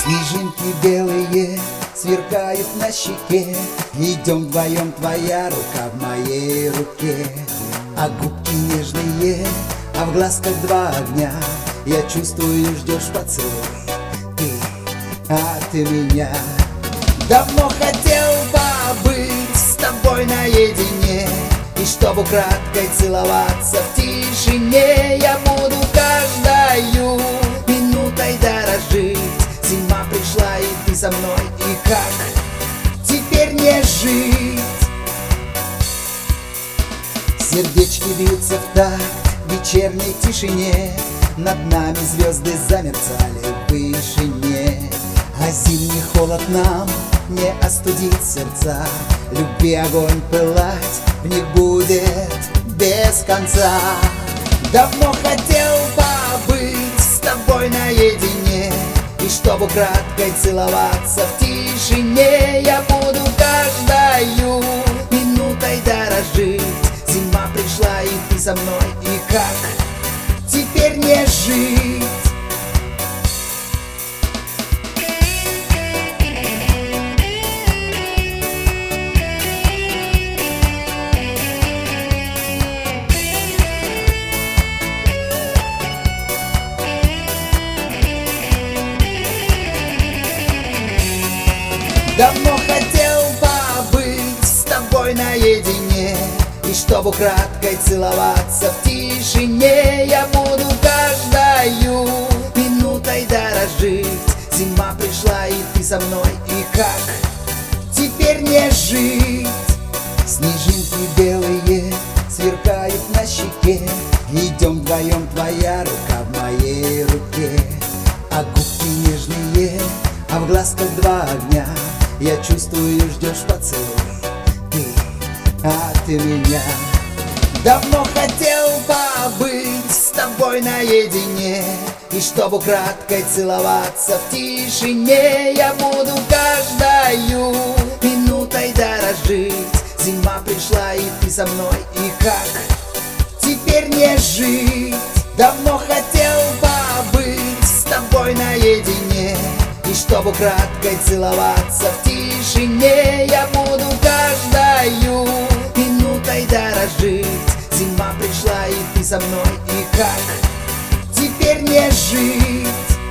Снежинки белые сверкают на щеке. Идем вдвоем, твоя рука в моей руке. А губки нежные, а в глазках два огня. Я чувствую, ждешь поцелуй ты, а ты меня. Давно хотел побыть с тобой наедине, и чтоб украдкой целоваться в тишине. Я буду каждою минутой дорожить. Зима пришла, и ты со мной, и как теперь не жить? Сердечки бьются в такт вечерней тишине. Над нами звезды замерцали в вышине. А зимний холод нам не остудит сердца. Любви огонь пылать в них будет без конца. Давно хотел побыть с тобой наедине, и чтоб украдкой целоваться в тишине. Я буду каждою минутой дорожить. Зима пришла, и ты со мной, и как теперь не жить? Давно хотел побыть с тобой наедине, и чтоб украдкой целоваться в тишине. Я буду каждою минутой дорожить. Зима пришла, и ты со мной, и как теперь не жить? Снежинки белые сверкают на щеке. Идем вдвоем, твоя рука в моей руке. А губки нежные, а в глазках два огня. Я чувствую, ждешь поцелуй ты, а ты меня. Давно хотел побыть с тобой наедине, и чтоб украдкой целоваться в тишине. Я буду каждою минутой дорожить. Зима пришла, и ты со мной, и как теперь не жить? Давно хотел побыть с тобой наедине, и чтоб украдкой целоваться в тишине. Я буду каждою минутой дорожить. Зима пришла, и ты со мной, и как теперь не жить?